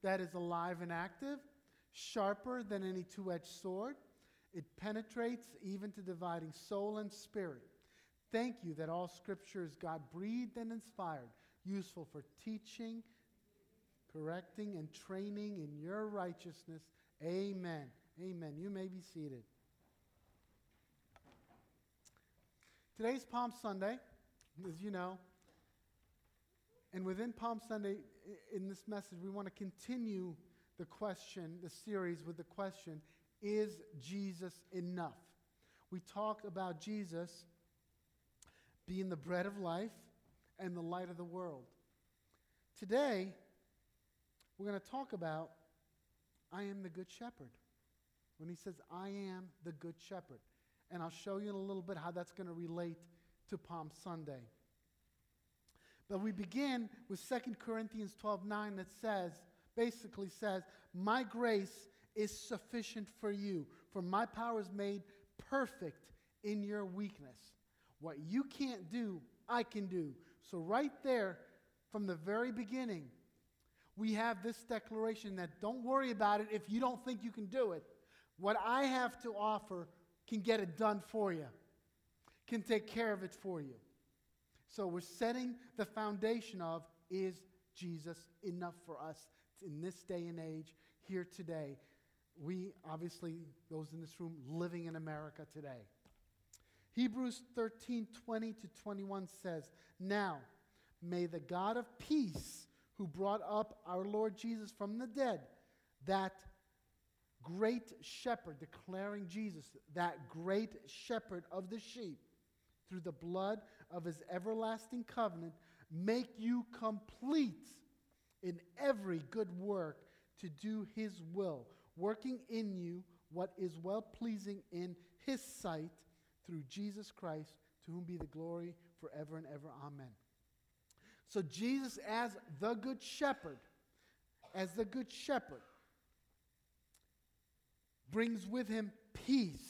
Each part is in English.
that is alive and active, sharper than any two-edged sword. It penetrates even to dividing soul and spirit. Thank you that all Scripture is God-breathed and inspired, useful for teaching, correcting, and training in your righteousness. Amen. Amen. You may be seated. Today's Palm Sunday, as you know. And within Palm Sunday, in this message, we want to continue the series with the question, is Jesus enough? We talked about Jesus being the bread of life and the light of the world. Today, we're going to talk about, I am the good shepherd. When he says, I am the good shepherd. And I'll show you in a little bit how that's going to relate to Palm Sunday. But we begin with 2 Corinthians 12:9 that basically says, my grace is sufficient for you, for my power is made perfect in your weakness. What you can't do, I can do. So right there, from the very beginning, we have this declaration that don't worry about it if you don't think you can do it. What I have to offer can get it done for you, can take care of it for you. So we're setting the foundation of, is Jesus enough for us in this day and age, here today? We, obviously, those in this room, living in America today. Hebrews 13:20-21 says, now, may the God of peace, who brought up our Lord Jesus from the dead, that great shepherd, declaring Jesus, that great shepherd of the sheep, through the blood of his everlasting covenant, make you complete in every good work to do his will, working in you what is well-pleasing in his sight, through Jesus Christ, to whom be the glory forever and ever. Amen. So Jesus as the good shepherd, brings with him peace.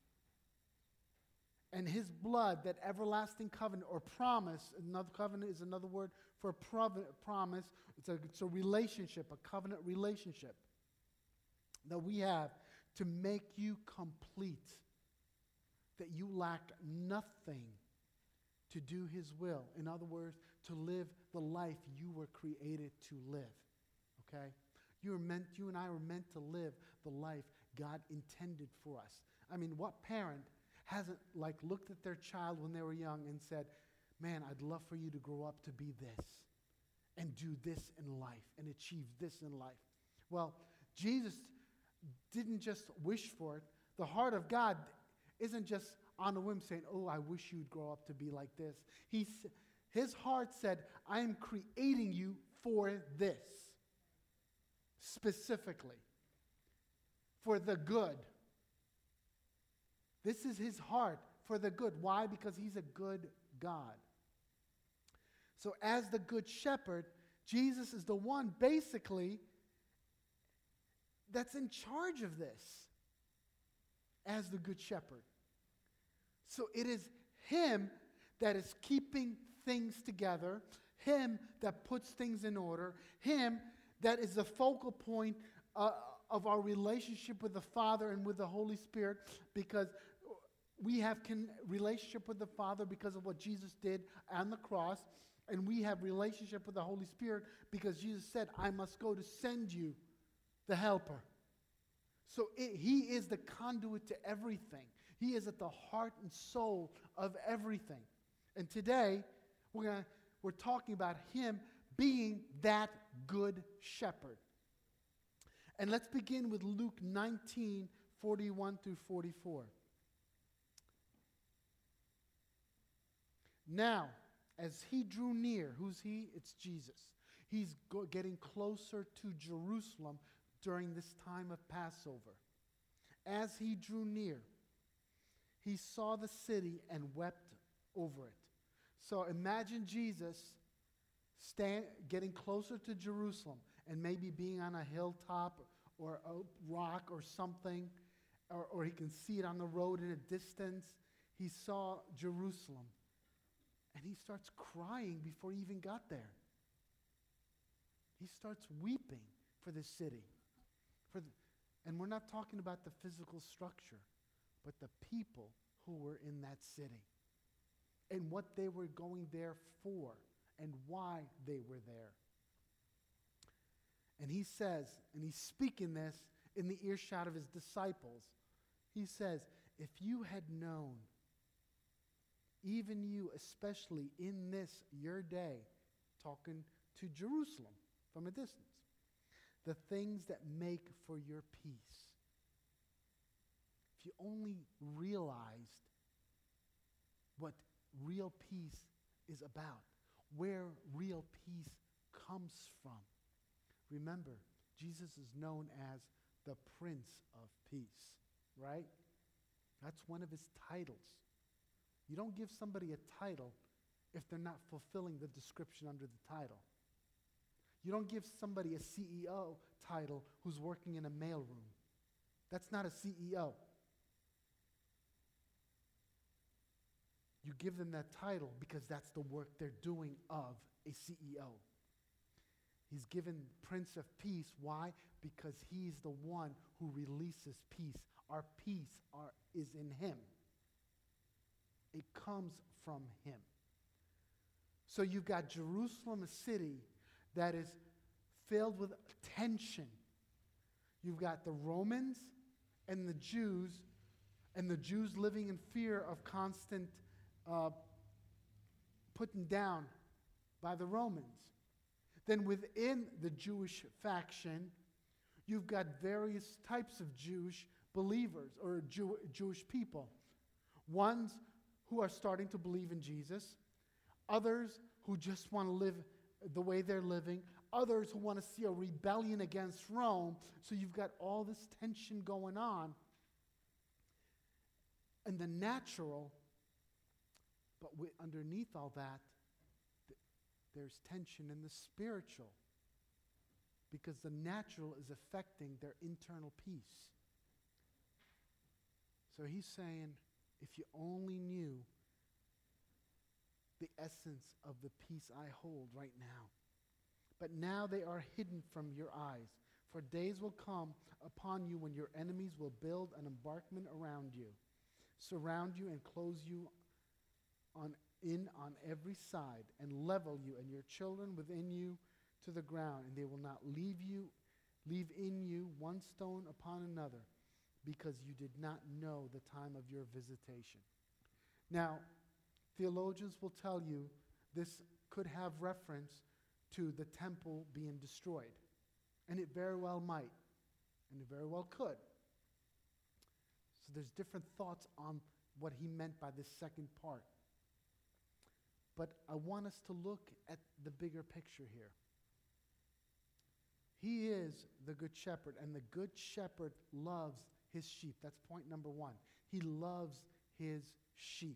And his blood, that everlasting covenant or promise, another covenant is another word for promise. It's a relationship, a covenant relationship that we have to make you complete, that you lack nothing to do his will. In other words, to live the life you were created to live. Okay? You and I were meant to live the life God intended for us. I mean, what parent hasn't looked at their child when they were young and said, man, I'd love for you to grow up to be this and do this in life and achieve this in life? Well, Jesus didn't just wish for it. The heart of God isn't just on a whim saying, oh, I wish you'd grow up to be like this. His heart said, I am creating you for this, specifically, for the good. This is his heart for the good. Why? Because he's a good God. So as the good shepherd, Jesus is the one basically that's in charge of this as the good shepherd. So it is him that is keeping things together, him that puts things in order, him that is the focal point of our relationship with the Father and with the Holy Spirit, because we have relationship with the Father because of what Jesus did on the cross, and we have relationship with the Holy Spirit because Jesus said, I must go to send you the helper. So he is the conduit to everything. He is at the heart and soul of everything. And today, we're talking about him being that good shepherd. And let's begin with Luke 19:41-44. Now, as he drew near, who's he? It's Jesus. He's getting closer to Jerusalem during this time of Passover. As he drew near, he saw the city and wept over it. So imagine Jesus getting closer to Jerusalem and maybe being on a hilltop or a rock or something, or he can see it on the road in a distance. He saw Jerusalem. And he starts crying before he even got there. He starts weeping for this city. And we're not talking about the physical structure, but the people who were in that city and what they were going there for and why they were there. And he says, and he's speaking this in the earshot of his disciples, he says, if you had known, even you especially in this your day, talking to Jerusalem from a distance, the things that make for your peace. If you only realized what real peace is about, where real peace comes from. Remember, Jesus is known as the Prince of Peace, right? That's one of his titles. You don't give somebody a title if they're not fulfilling the description under the title. You don't give somebody a CEO title who's working in a mailroom. That's not a CEO. You give them that title because that's the work they're doing of a CEO. He's given Prince of Peace. Why? Because he's the one who releases peace. Our peace is in him. It comes from him. So you've got Jerusalem, a city that is filled with tension. You've got the Romans and the Jews living in fear of constant putting down by the Romans. Then within the Jewish faction, you've got various types of Jewish believers or Jewish people. Ones who are starting to believe in Jesus, others who just want to live the way they're living, others who want to see a rebellion against Rome. So you've got all this tension going on. And the natural, but underneath all that, there's tension in the spiritual, because the natural is affecting their internal peace. So he's saying, if you only knew the essence of the peace I hold right now. But now they are hidden from your eyes. For days will come upon you when your enemies will build an embankment around you, surround you and close you on every side, and level you and your children within you to the ground, and they will not leave in you one stone upon another, because you did not know the time of your visitation. Now, theologians will tell you this could have reference to the temple being destroyed, and it very well might, and it very well could. So there's different thoughts on what he meant by this second part. But I want us to look at the bigger picture here. He is the good shepherd, and the good shepherd loves his sheep. That's point number one. He loves his sheep.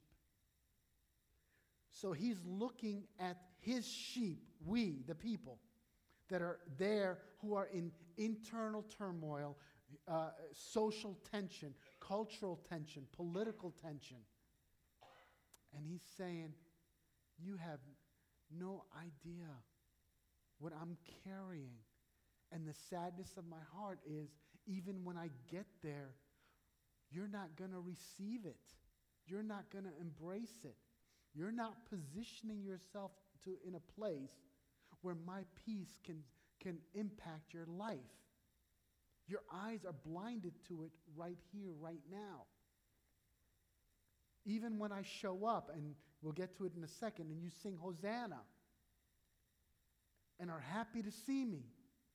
So he's looking at his sheep, we, the people, that are there who are in internal turmoil, social tension, cultural tension, political tension. And he's saying, you have no idea what I'm carrying. And the sadness of my heart is, even when I get there, you're not going to receive it. You're not going to embrace it. You're not positioning yourself in a place where my peace can impact your life. Your eyes are blinded to it right here, right now. Even when I show up, and we'll get to it in a second, and you sing Hosanna and are happy to see me,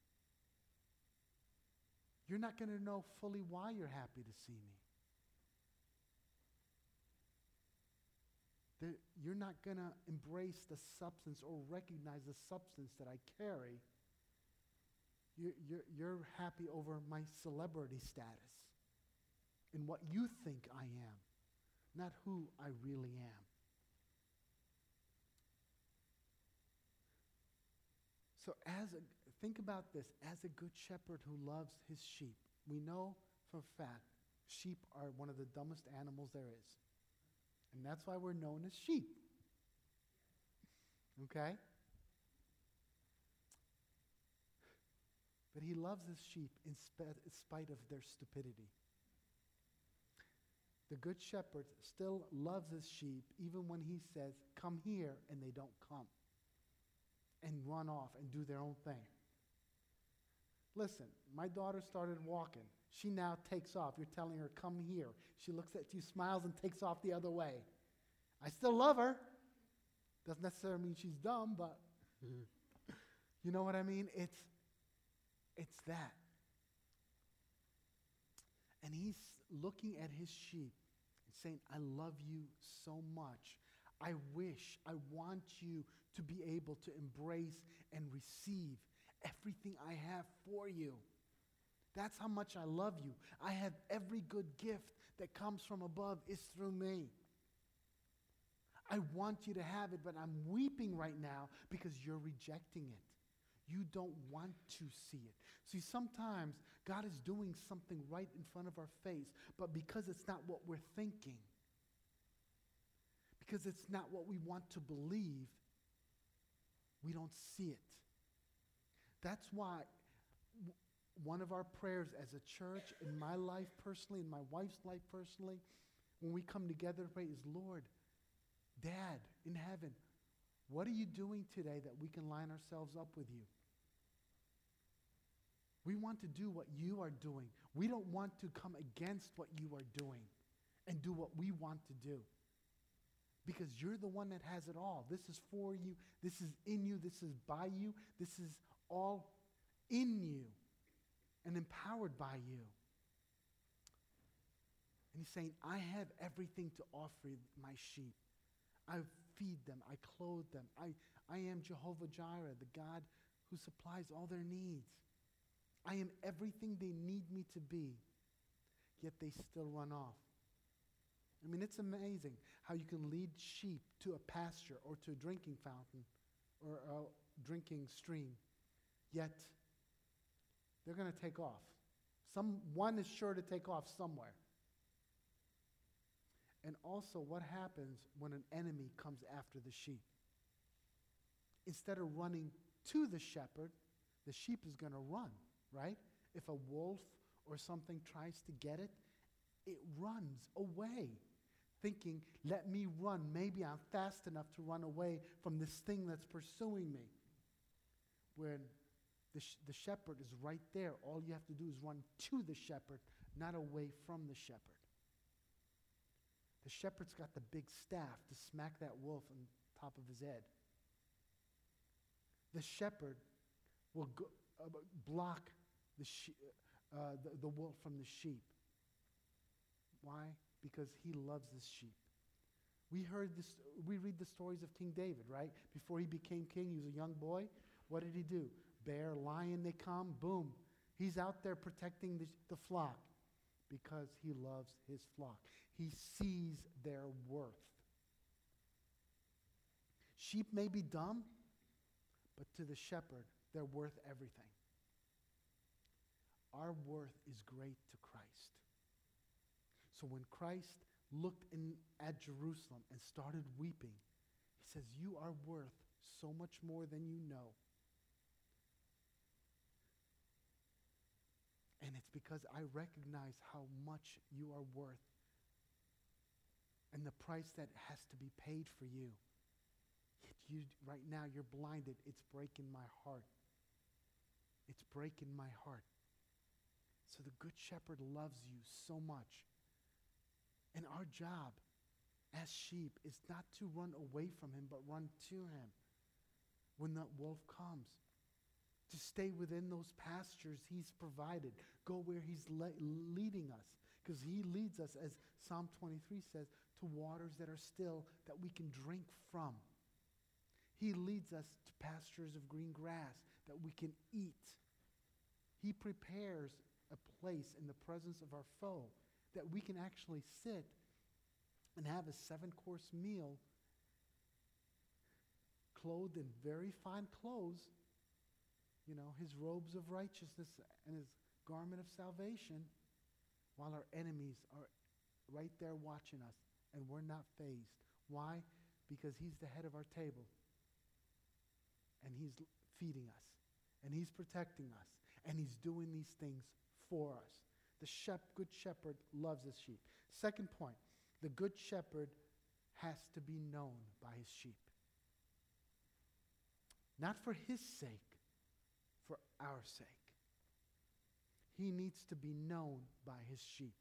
you're not going to know fully why you're happy to see me. You're not going to embrace the substance or recognize the substance that I carry. You're happy over my celebrity status and what you think I am, not who I really am. So think about this. As a good shepherd who loves his sheep, we know for a fact sheep are one of the dumbest animals there is. And that's why we're known as sheep. Okay? But he loves his sheep in spite of their stupidity. The good shepherd still loves his sheep even when he says, come here, and they don't come and run off and do their own thing. Listen, my daughter started walking. She now takes off. You're telling her, come here. She looks at you, smiles, and takes off the other way. I still love her. Doesn't necessarily mean she's dumb, but you know what I mean? It's that. And he's looking at his sheep and saying, I love you so much. I want you to be able to embrace and receive everything I have for you. That's how much I love you. I have every good gift that comes from above is through me. I want you to have it, but I'm weeping right now because you're rejecting it. You don't want to see it. See, sometimes God is doing something right in front of our face, but because it's not what we're thinking, because it's not what we want to believe, we don't see it. That's why one of our prayers as a church, in my life personally, in my wife's life personally, when we come together to pray is, Lord, Dad in heaven, what are you doing today that we can line ourselves up with you? We want to do what you are doing. We don't want to come against what you are doing and do what we want to do. Because you're the one that has it all. This is for you. This is in you. This is by you. This is all in you and empowered by you. And he's saying, I have everything to offer my sheep. I feed them. I clothe them. I am Jehovah Jireh, the God who supplies all their needs. I am everything they need me to be, yet they still run off. I mean, it's amazing how you can lead sheep to a pasture or to a drinking fountain or a drinking stream, yet they're going to take off. One is sure to take off somewhere. And also, what happens when an enemy comes after the sheep? Instead of running to the shepherd, the sheep is going to run, right? If a wolf or something tries to get it, it runs away, thinking, let me run. Maybe I'm fast enough to run away from this thing that's pursuing me. When the shepherd is right there, all you have to do is run to the shepherd, not away from the shepherd. The shepherd's got the big staff to smack that wolf on top of his head. The shepherd will block the wolf from the sheep. Why? Because he loves his sheep. We read the stories of King David, right? Before he became king, he was a young boy. What did he do? Bear, lion, they come, boom. He's out there protecting the flock because he loves his flock. He sees their worth. Sheep may be dumb, but to the shepherd, they're worth everything. Our worth is great to Christ. So when Christ looked at Jerusalem and started weeping, he says, you are worth so much more than you know. And it's because I recognize how much you are worth and the price that has to be paid for you. Yet right now, you're blinded. It's breaking my heart. It's breaking my heart. So the Good Shepherd loves you so much. And our job as sheep is not to run away from him, but run to him when that wolf comes. To stay within those pastures he's provided. Go where he's leading us. Because he leads us, as Psalm 23 says, to waters that are still, that we can drink from. He leads us to pastures of green grass that we can eat. He prepares a place in the presence of our foe that we can actually sit and have a 7-course meal, clothed in very fine clothes, his robes of righteousness and his garment of salvation, while our enemies are right there watching us, and we're not fazed. Why? Because he's the head of our table, and he's feeding us, and he's protecting us, And he's doing these things for us. The good shepherd loves his sheep. Second point, the good shepherd has to be known by his sheep. Not for his sake, for our sake. He needs to be known by his sheep.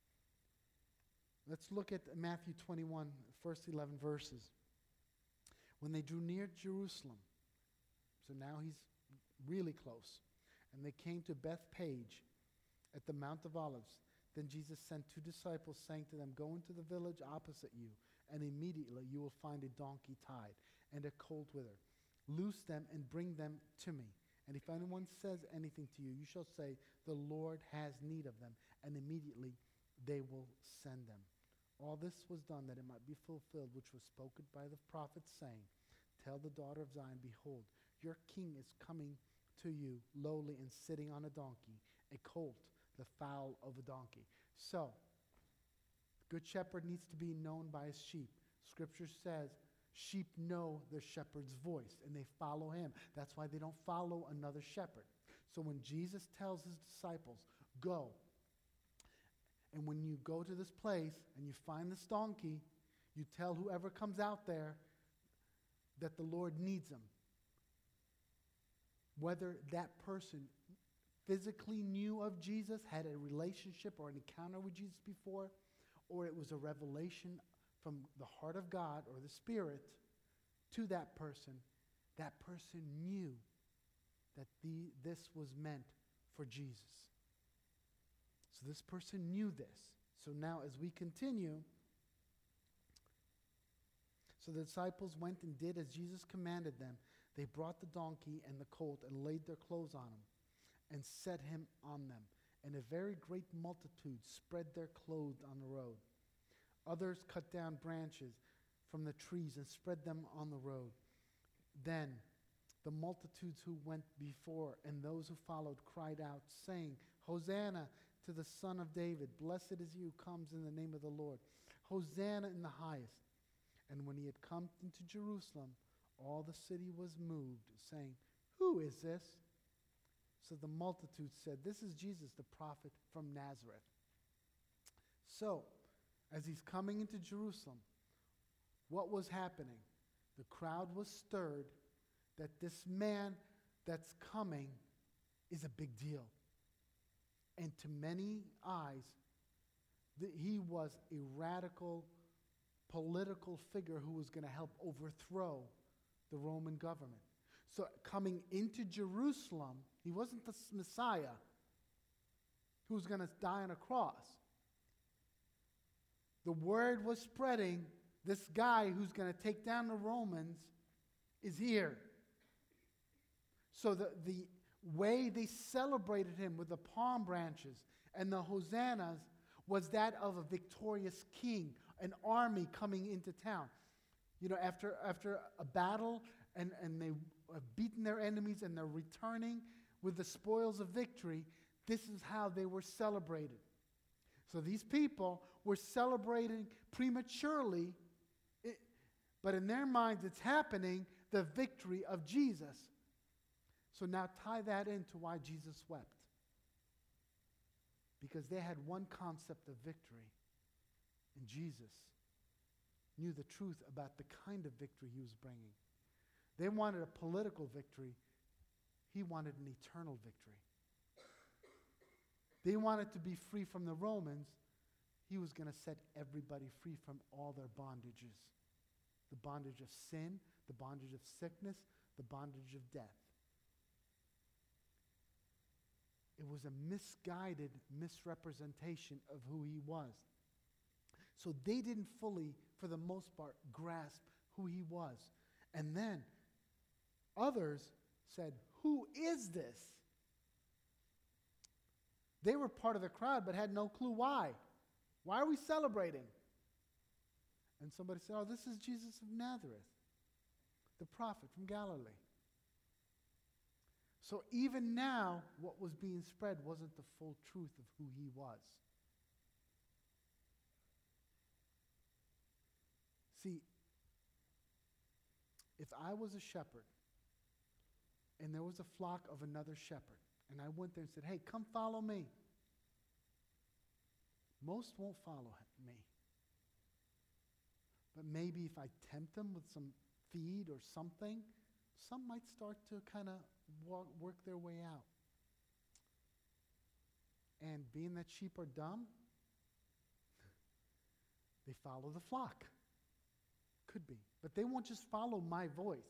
Let's look at Matthew 21, first 11 verses. When they drew near Jerusalem, so now he's really close, and they came to Bethpage at the Mount of Olives, then Jesus sent 2 disciples, saying to them, go into the village opposite you, and immediately you will find a donkey tied and a colt with her. Loose them and bring them to me. And if anyone says anything to you, you shall say, the Lord has need of them, and immediately they will send them. All this was done that it might be fulfilled, which was spoken by the prophet, saying, tell the daughter of Zion, behold, your king is coming to you, lowly and sitting on a donkey, a colt, the foal of a donkey. So, the good shepherd needs to be known by his sheep. Scripture says, sheep know their shepherd's voice, and they follow him. That's why they don't follow another shepherd. So when Jesus tells his disciples, go, and when you go to this place and you find this donkey, you tell whoever comes out there that the Lord needs them. Whether that person physically knew of Jesus, had a relationship or an encounter with Jesus before, or it was a revelation from the heart of God or the Spirit to that person knew that this was meant for Jesus. So this person knew this. So now as we continue, so the disciples went and did as Jesus commanded them. They brought the donkey and the colt and laid their clothes on him and set him on them. And a very great multitude spread their clothes on the road. Others cut down branches from the trees and spread them on the road. Then the multitudes who went before and those who followed cried out, saying, Hosanna to the Son of David. Blessed is he who comes in the name of the Lord. Hosanna in the highest. And when he had come into Jerusalem, all the city was moved, saying, who is this? So the multitude said, this is Jesus, the prophet from Nazareth. So, as he's coming into Jerusalem, what was happening? The crowd was stirred that this man that's coming is a big deal. And to many eyes, he was a radical political figure who was going to help overthrow the Roman government. So coming into Jerusalem, he wasn't the Messiah who was going to die on a cross. The word was spreading, this guy who's going to take down the Romans is here. So the way they celebrated him with the palm branches and the hosannas was that of a victorious king, an army coming into town. You know, after a battle and they have beaten their enemies and they're returning with the spoils of victory, this is how they were celebrated. So these people were celebrating prematurely, but in their minds it's happening, the victory of Jesus. So now tie that into why Jesus wept. Because they had one concept of victory, and Jesus knew the truth about the kind of victory he was bringing. They wanted a political victory. He wanted an eternal victory. They wanted to be free from the Romans. He was going to set everybody free from all their bondages. The bondage of sin, the bondage of sickness, the bondage of death. It was a misguided misrepresentation of who he was. So they didn't fully, for the most part, grasp who he was. And then others said, who is this? They were part of the crowd but had no clue why. Why are we celebrating? And somebody said, oh, this is Jesus of Nazareth, the prophet from Galilee. So even now, what was being spread wasn't the full truth of who he was. See, if I was a shepherd and there was a flock of another shepherd and I went there and said, hey, come follow me, most won't follow me. But maybe if I tempt them with some feed or something, some might start to kind of work their way out. And being that sheep are dumb, they follow the flock. Could be. But they won't just follow my voice.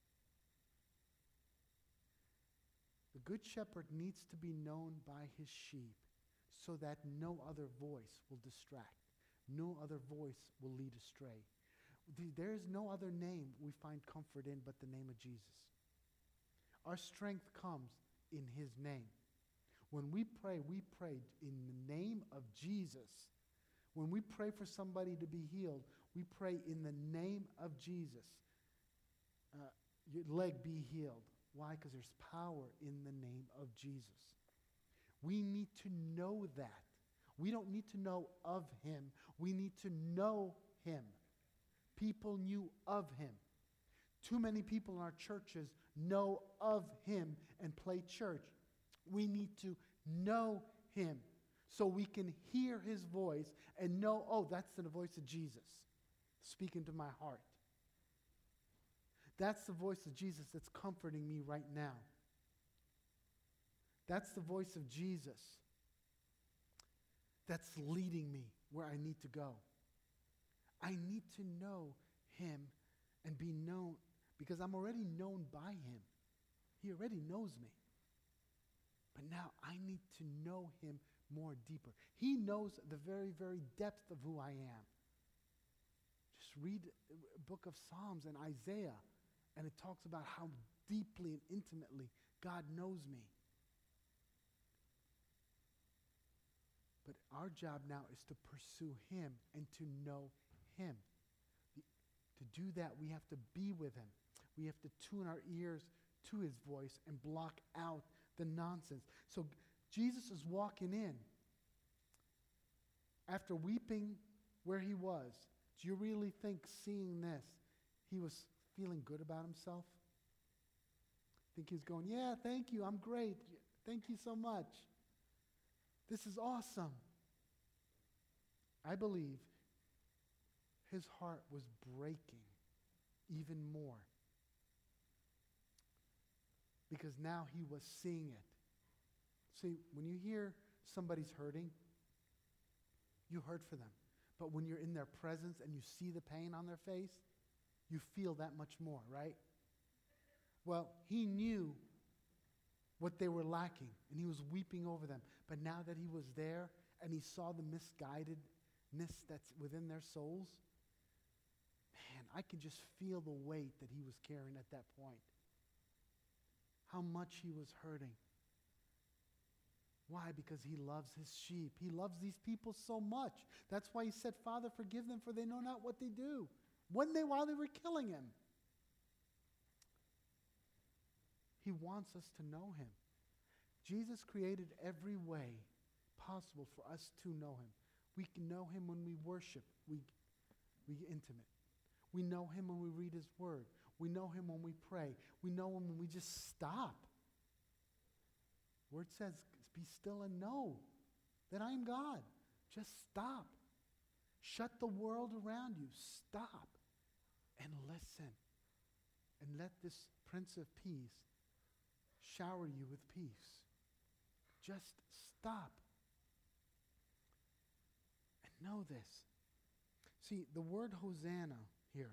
The good shepherd needs to be known by his sheep so that no other voice will distract. No other voice will lead astray. There is no other name we find comfort in but the name of Jesus. Our strength comes in his name. When we pray in the name of Jesus. When we pray for somebody to be healed, we pray in the name of Jesus. Your leg be healed. Why? Because there's power in the name of Jesus. We need to know that. We don't need to know of him. We need to know him. People knew of him. Too many people in our churches know of him and play church. We need to know him so we can hear his voice and know, oh, that's the voice of Jesus speaking to my heart. That's the voice of Jesus that's comforting me right now. That's the voice of Jesus that's leading me where I need to go. I need to know him and be known because I'm already known by him. He already knows me. But now I need to know him more deeper. He knows the very, very depth of who I am. Just read the book of Psalms and Isaiah, and it talks about how deeply and intimately God knows me. But our job now is to pursue him and to know him. To do that, we have to be with him. We have to tune our ears to his voice and block out the nonsense. So Jesus is walking in after weeping where he was. Do you really think seeing this, he was feeling good about himself? Think he was going, yeah, thank you, I'm great. Thank you so much. This is awesome. I believe his heart was breaking even more because now he was seeing it. See, when you hear somebody's hurting, you hurt for them. But when you're in their presence and you see the pain on their face, you feel that much more, right? Well, he knew what they were lacking, and he was weeping over them. But now that he was there and he saw the misguidedness that's within their souls, man, I could just feel the weight that he was carrying at that point. How much he was hurting. Why? Because he loves his sheep. He loves these people so much. That's why he said, Father, forgive them, for they know not what they do. While they were killing him. He wants us to know him. Jesus created every way possible for us to know him. We can know him when we worship. We intimate. We know him when we read his word. We know him when we pray. We know him when we just stop. Word says, be still and know that I am God. Just stop. Shut the world around you. Stop and listen. And let this Prince of Peace shower you with peace. Just stop. And know this. See, the word Hosanna here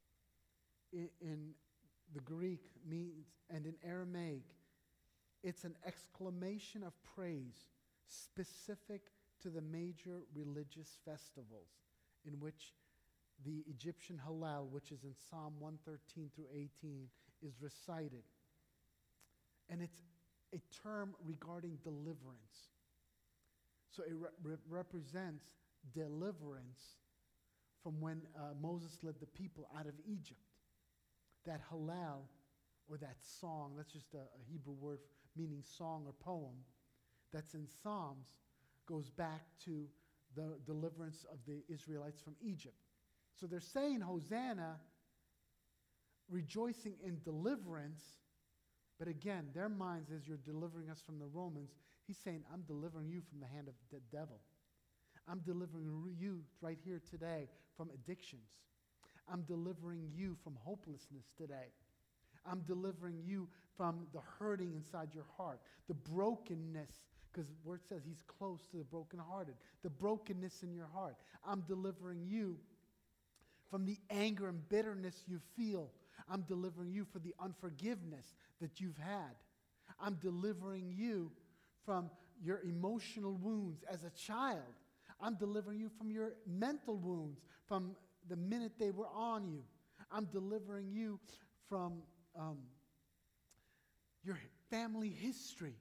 in the Greek means, and in Aramaic, it's an exclamation of praise specific to the major religious festivals in which the Egyptian Hallel, which is in Psalm 113 through 18, is recited. And it's a term regarding deliverance. So it represents deliverance from when Moses led the people out of Egypt. That Hallel, or that song, that's just a Hebrew word meaning song or poem, that's in Psalms, goes back to the deliverance of the Israelites from Egypt. So they're saying Hosanna, rejoicing in deliverance, But again, their minds, as you're delivering us from the Romans, he's saying, I'm delivering you from the hand of the devil. I'm delivering you right here today from addictions. I'm delivering you from hopelessness today. I'm delivering you from the hurting inside your heart, the brokenness, because the word says he's close to the brokenhearted, the brokenness in your heart. I'm delivering you from the anger and bitterness you feel. I'm delivering you from the unforgiveness that you've had. I'm delivering you from your emotional wounds as a child. I'm delivering you from your mental wounds from the minute they were on you. I'm delivering you from your family history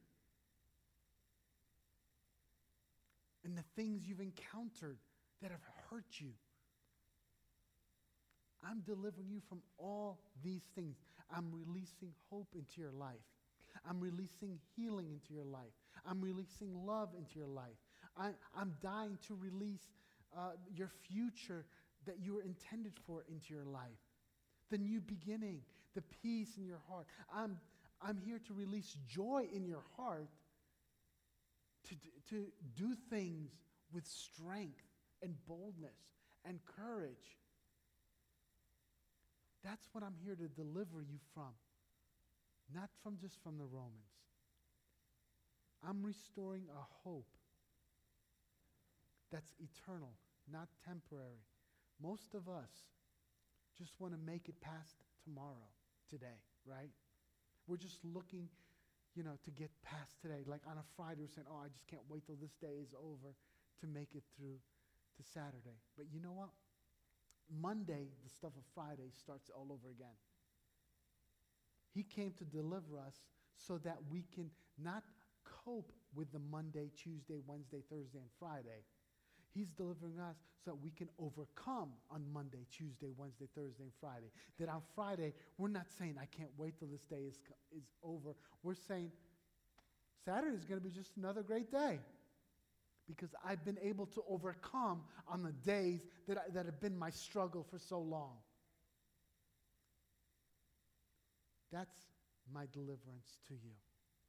and the things you've encountered that have hurt you. I'm delivering you from all these things. I'm releasing hope into your life. I'm releasing healing into your life. I'm releasing love into your life. I'm dying to release your future that you were intended for into your life. The new beginning, the peace in your heart. I'm here to release joy in your heart to do things with strength and boldness and courage. That's what I'm here to deliver you from. Not from just from the Romans. I'm restoring a hope that's eternal, not temporary. Most of us just want to make it past tomorrow, today, right? We're just looking, to get past today. Like on a Friday, we're saying, I just can't wait till this day is over to make it through to Saturday. But you know what? Monday, the stuff of Friday starts all over again. He came to deliver us so that we can not cope with the Monday, Tuesday, Wednesday, Thursday, and Friday. He's delivering us so that we can overcome on Monday, Tuesday, Wednesday, Thursday, and Friday. That on Friday, we're not saying, I can't wait till this day is over. We're saying, Saturday is going to be just another great day. Because I've been able to overcome on the days that have been my struggle for so long. That's my deliverance to you.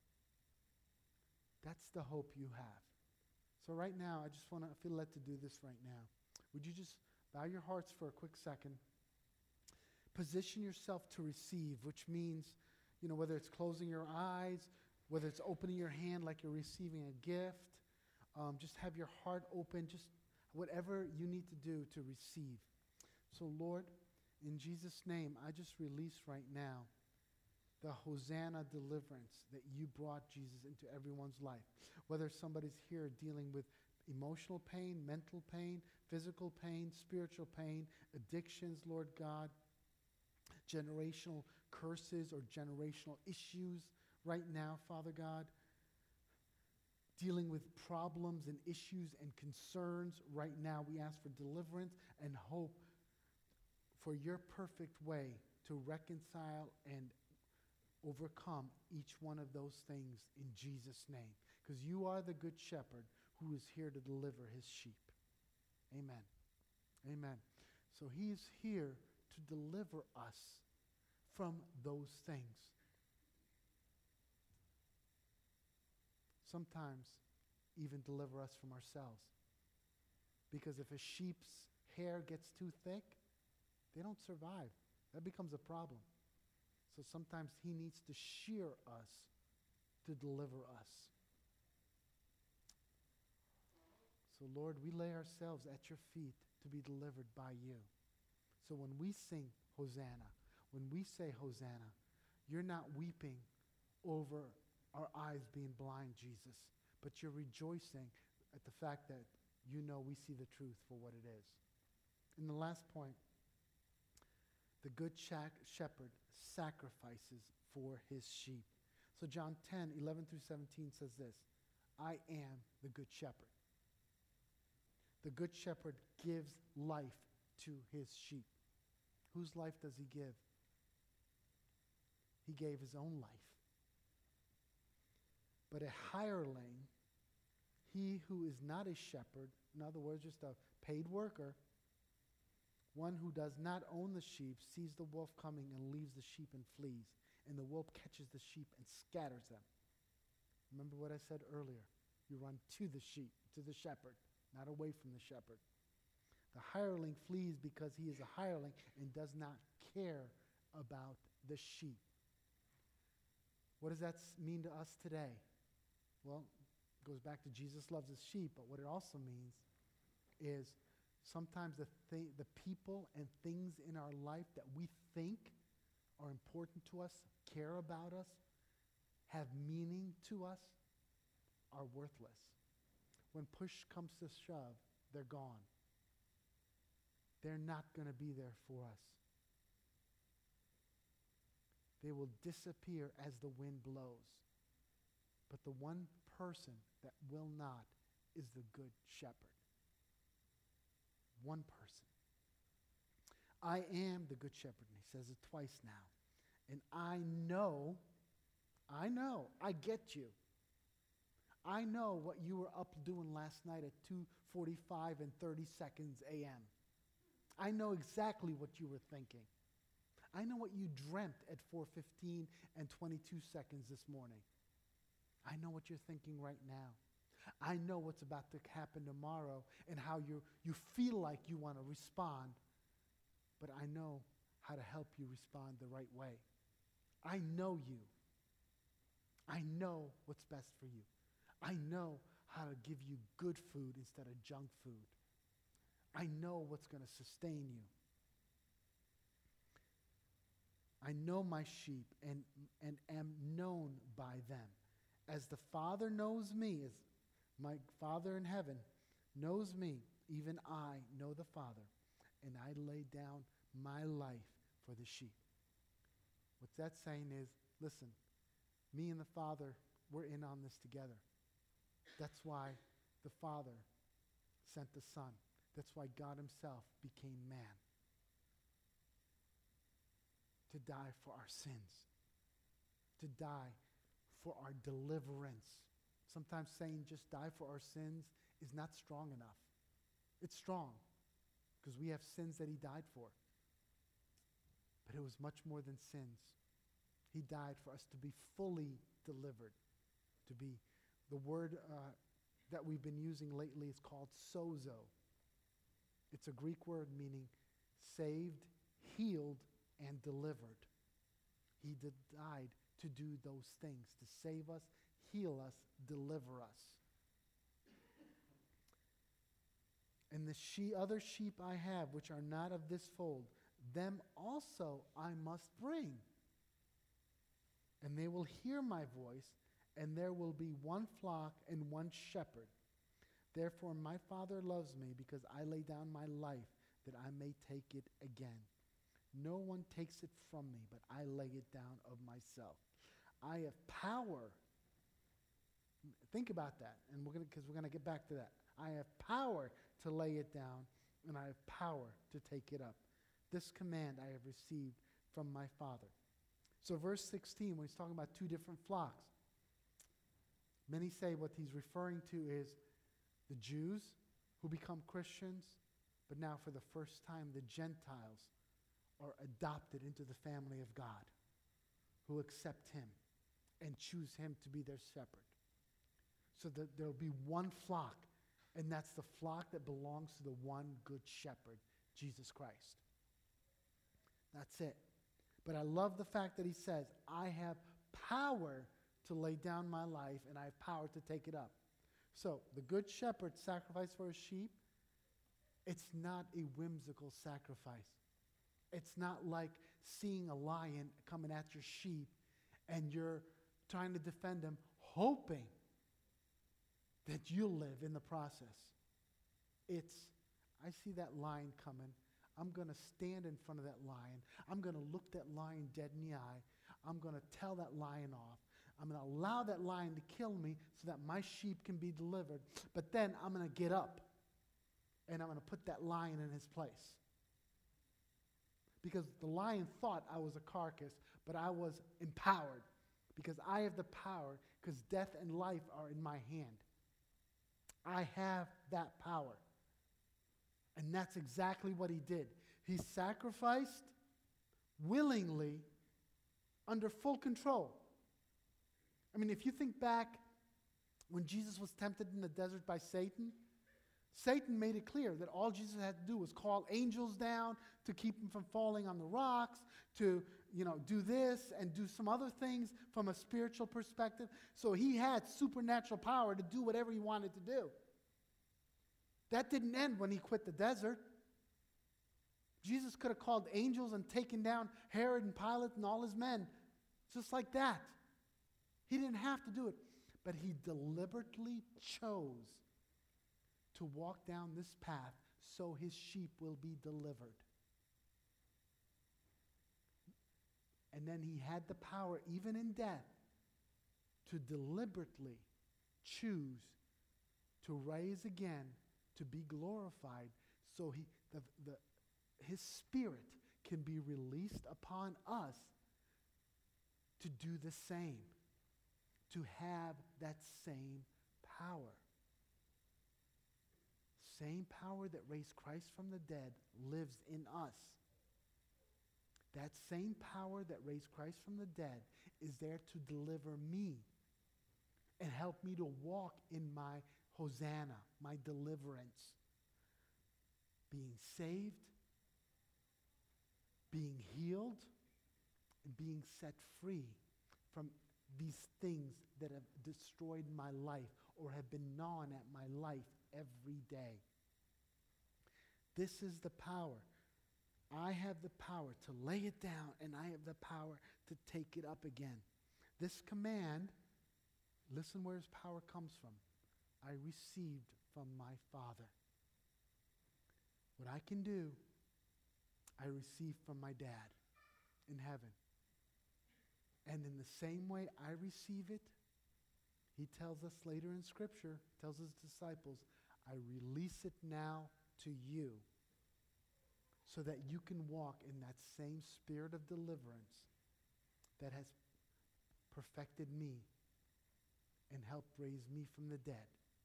That's the hope you have. So right now, I just want to feel led to do this right now. Would you just bow your hearts for a quick second? Position yourself to receive, which means, whether it's closing your eyes, whether it's opening your hand like you're receiving a gift, just have your heart open, just whatever you need to do to receive. So Lord, in Jesus' name, I just release right now the Hosanna deliverance that you brought, Jesus, into everyone's life. Whether somebody's here dealing with emotional pain, mental pain, physical pain, spiritual pain, addictions, Lord God, generational curses or generational issues right now, Father God, dealing with problems and issues and concerns right now, we ask for deliverance and hope for your perfect way to reconcile and overcome each one of those things in Jesus' name. Because you are the good shepherd who is here to deliver his sheep. Amen. Amen. So he is here to deliver us from those things. Sometimes even deliver us from ourselves. Because if a sheep's hair gets too thick, they don't survive. That becomes a problem. So sometimes he needs to shear us to deliver us. So Lord, we lay ourselves at your feet to be delivered by you. So when we sing Hosanna, when we say Hosanna, you're not weeping over our eyes being blind, Jesus, but you're rejoicing at the fact that we see the truth for what it is. And the last point, the good shepherd sacrifices for his sheep. So John 10, 11 through 17 says this, I am the good shepherd. The good shepherd gives life to his sheep. Whose life does he give? He gave his own life. But a hireling, he who is not a shepherd, in other words, just a paid worker, one who does not own the sheep, sees the wolf coming and leaves the sheep and flees. and the wolf catches the sheep and scatters them. Remember what I said earlier. You run to the sheep, to the shepherd, not away from the shepherd. The hireling flees because he is a hireling and does not care about the sheep. What does that mean to us today? Well, it goes back to Jesus loves his sheep, but what it also means is sometimes the people and things in our life that we think are important to us, care about us, have meaning to us, are worthless. When push comes to shove, they're gone. They're not going to be there for us. They will disappear as the wind blows. But the one person that will not is the good shepherd. One person. I am the good shepherd. And he says it twice now. And I know, I get you. I know what you were up doing last night at 2:45 and 30 seconds a.m. I know exactly what you were thinking. I know what you dreamt at 4:15 and 22 seconds this morning. I know what you're thinking right now. I know what's about to happen tomorrow and how you feel like you want to respond, but I know how to help you respond the right way. I know you. I know what's best for you. I know how to give you good food instead of junk food. I know what's going to sustain you. I know my sheep and am known by them. As the Father knows me, as my Father in heaven knows me, even I know the Father, and I lay down my life for the sheep. What that's saying is, listen, me and the Father, we're in on this together. That's why the Father sent the Son. That's why God himself became man. To die for our sins. To die for our deliverance. Sometimes saying just die for our sins is not strong enough. It's strong because we have sins that he died for. But it was much more than sins. He died for us to be fully delivered. To be, the word that we've been using lately is called sozo. It's a Greek word meaning saved, healed, and delivered. He died to do those things, to save us, heal us, deliver us. And the other sheep I have, which are not of this fold, them also I must bring. And they will hear my voice, and there will be one flock and one shepherd. Therefore my Father loves me, because I lay down my life, that I may take it again. No one takes it from me, but I lay it down of myself. I have power. Think about that, and because we're gonna get back to that. I have power to lay it down, and I have power to take it up. This command I have received from my Father. So verse 16, when he's talking about two different flocks, many say what he's referring to is the Jews who become Christians, but now for the first time the Gentiles are adopted into the family of God, who accept him and choose him to be their shepherd. So that there'll be one flock, and that's the flock that belongs to the one good shepherd, Jesus Christ. That's it. But I love the fact that he says, I have power to lay down my life, and I have power to take it up. So the good shepherd sacrificed for his sheep. It's not a whimsical sacrifice. It's not like seeing a lion coming at your sheep and you're trying to defend him, hoping that you'll live in the process. It's, I see that lion coming. I'm going to stand in front of that lion. I'm going to look that lion dead in the eye. I'm going to tell that lion off. I'm going to allow that lion to kill me so that my sheep can be delivered. But then I'm going to get up and I'm going to put that lion in his place. Because the lion thought I was a carcass, but I was empowered. Because I have the power, because death and life are in my hand. I have that power. And that's exactly what he did. He sacrificed willingly under full control. I mean, if you think back when Jesus was tempted in the desert by Satan, Satan made it clear that all Jesus had to do was call angels down to keep him from falling on the rocks, to, do this and do some other things from a spiritual perspective. So he had supernatural power to do whatever he wanted to do. That didn't end when he quit the desert. Jesus could have called angels and taken down Herod and Pilate and all his men, just like that. He didn't have to do it, but he deliberately chose to walk down this path so his sheep will be delivered. And then he had the power, even in death, to deliberately choose to rise again, to be glorified, so his spirit can be released upon us to do the same, to have that same power. Same power that raised Christ from the dead lives in us. That same power that raised Christ from the dead is there to deliver me and help me to walk in my Hosanna, my deliverance. Being saved, being healed, and being set free from these things that have destroyed my life or have been gnawing at my life every day. This is the power. I have the power to lay it down, and I have the power to take it up again. This command, listen where his power comes from. I received from my Father. What I can do, I receive from my dad in heaven. And in the same way I receive it, he tells us later in Scripture, tells his disciples, I release it now to you so that you can walk in that same spirit of deliverance that has perfected me and helped raise me from the dead.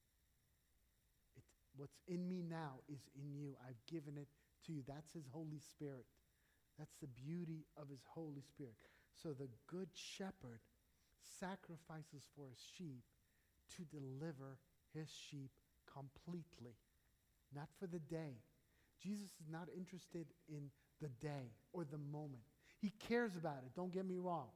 What's in me now is in you. I've given it to you. That's his Holy Spirit. That's the beauty of his Holy Spirit. So the good shepherd sacrifices for his sheep to deliver his sheep completely, not for the day. Jesus is not interested in the day or the moment. He cares about it, don't get me wrong.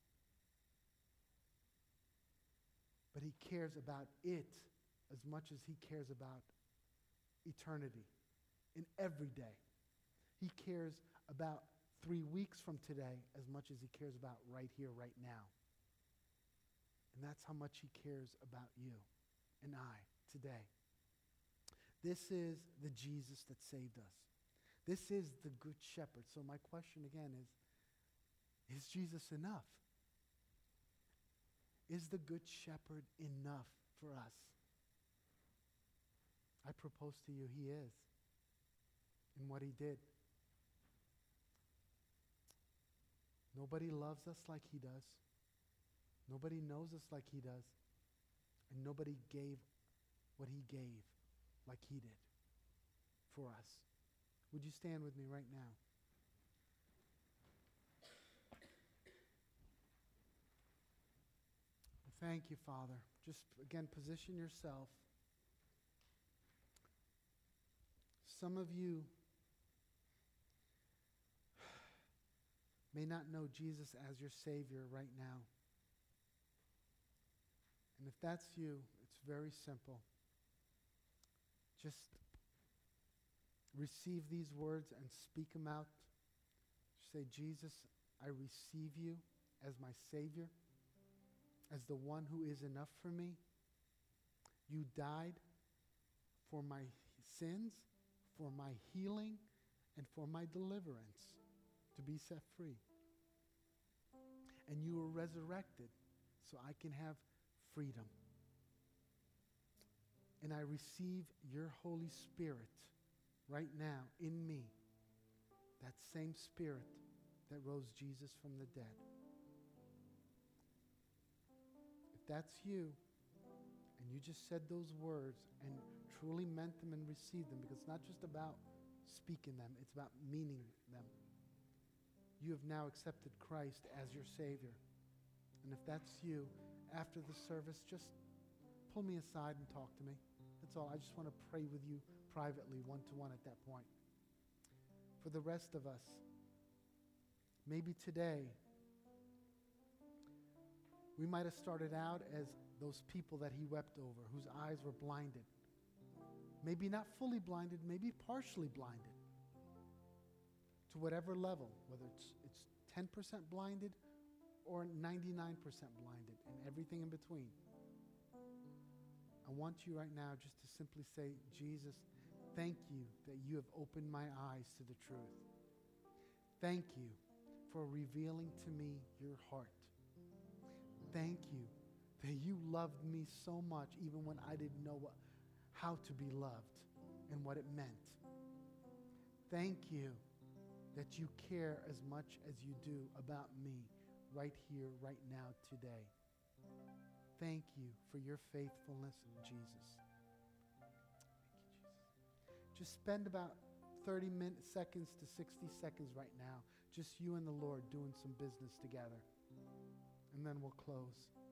But he cares about it as much as he cares about eternity in every day. He cares about 3 weeks from today as much as he cares about right here, right now. And that's how much he cares about you and I today. This is the Jesus that saved us. This is the good shepherd. So my question again is Jesus enough? Is the good shepherd enough for us? I propose to you he is in what he did. Nobody loves us like he does. Nobody knows us like he does. And nobody gave what he gave like he did for us. Would you stand with me right now? Thank you, Father. Just again, position yourself. Some of you may not know Jesus as your Savior right now. And if that's you, it's very simple. Just receive these words and speak them out. Say, Jesus, I receive you as my Savior, as the one who is enough for me. You died for my sins, for my healing, and for my deliverance, to be set free. And you were resurrected so I can have freedom. And I receive your Holy Spirit right now in me, that same Spirit that rose Jesus from the dead. If that's you, and you just said those words and truly meant them and received them, because it's not just about speaking them, it's about meaning them. you have now accepted Christ as your Savior. And if that's you, after the service, just pull me aside and talk to me. That's all. I just want to pray with you privately, one-to-one at that point. For the rest of us, maybe today, we might have started out as those people that he wept over, whose eyes were blinded. Maybe not fully blinded, maybe partially blinded. To whatever level, whether it's 10% blinded or 99% blinded and everything in between. I want you right now just to simply say, Jesus, thank you that you have opened my eyes to the truth. Thank you for revealing to me your heart. Thank you that you loved me so much even when I didn't know how to be loved and what it meant. Thank you that you care as much as you do about me right here, right now, today. Thank you for your faithfulness, Jesus. Thank you, Jesus. Just spend about 30 seconds to 60 seconds right now, just you and the Lord doing some business together. And then we'll close.